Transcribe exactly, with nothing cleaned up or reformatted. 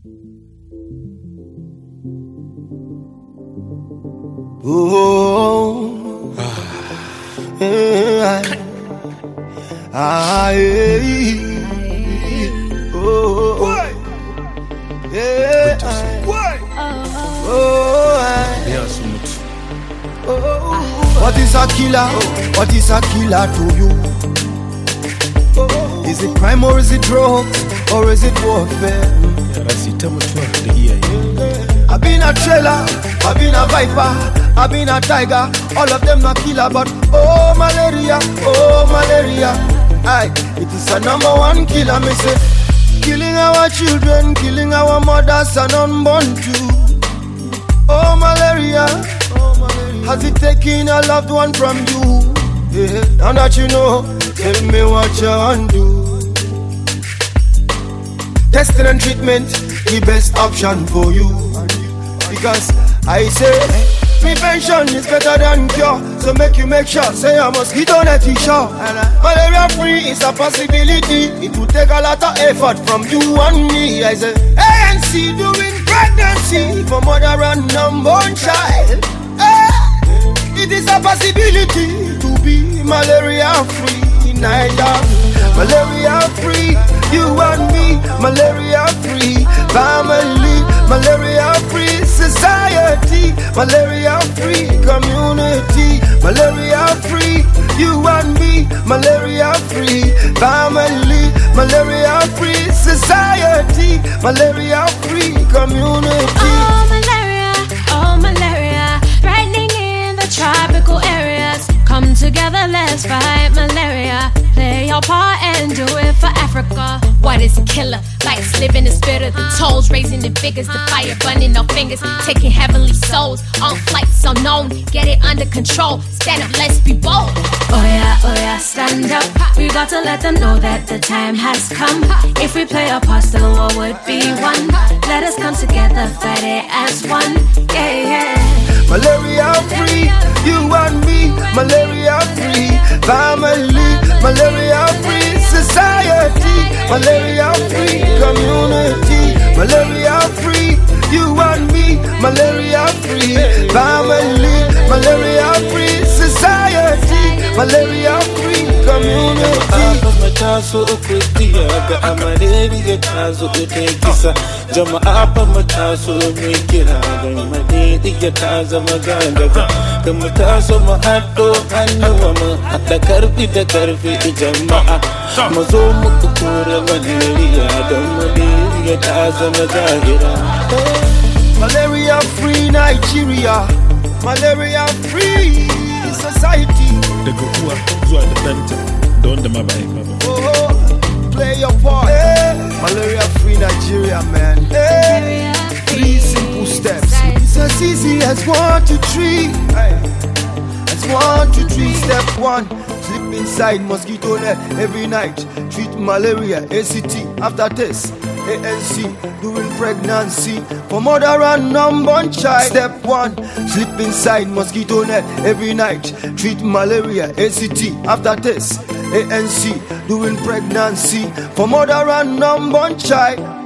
Oh, yeah. Ah, yeah. Oh, yeah. Oh, what is a killer? What is a killer to you? Is it crime or is it drugs or is it warfare? I've been a trailer, I've been a viper, I've been a tiger. All of them not killer, but oh malaria, oh malaria. Aye, it is a number one killer, me say. Killing our children, killing our mothers and unborn too. Oh malaria, oh malaria. Has it taken a loved one from you? Yeah, now that you know, tell me what you want to do. Testing and treatment, the best option for you. Because I say prevention is better than cure. So make you make sure, say a mosquito net is sure. Malaria free is a possibility. It will take a lot of effort from you and me. I say A N C doing pregnancy for mother and unborn child. Hey, it is a possibility to be malaria free. Niger, malaria free. You and me, malaria free. Family, malaria free. Society, malaria free. Community, malaria free. You and me, malaria free. Family, malaria free. Society, malaria free. Community. Oh malaria, oh malaria, threatening in the tropical areas. Come together, let's fight malaria. Play your part and do it for Africa. What is a killer? Lights living the spirit of the tolls, raising the figures, the fire burning our fingers, taking heavenly souls on flights unknown. Get it under control. Stand up, let's be bold. Oh yeah, oh yeah, stand up. We got to let them know that the time has come. If we play our part, the war would be won. Let us come together, fight it as one. Yeah, yeah. Malaria free, you and me, malaria free. Family, malaria free. Society, malaria free. Community, malaria free. You and me, malaria free. Family, malaria free. Society, malaria free. Community. Mataso ukutiaga amaleli tazo utekisa jamaa pa mataso mikira gamadidi yataza maganda ka mataso mahado hanwa ma hada karfi da karfi jamaa mazo mukura malaria gamadidi yataza magahira. Malaria free Nigeria, malaria free society. The Gokua, Zua the Penta, don't the Mabai. Oh, play your part. Hey. Malaria free Nigeria, man. Hey. Three simple steps. It's as easy as one, two, three. Hey. As one, two, three. Step one, sleep inside mosquito net every night. Treat malaria, A C T. After this, A N C, during pregnancy for mother and unborn child. Step one, sleep inside mosquito net every night. Treat malaria, A C T. After this, A N C, during pregnancy for mother and unborn child.